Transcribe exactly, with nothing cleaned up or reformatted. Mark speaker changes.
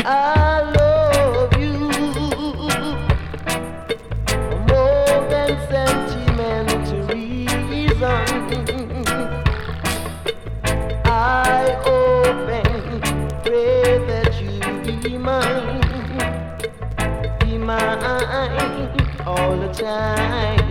Speaker 1: I love you more than sentimental reason. I hope and pray that you be mine, be mine all the time.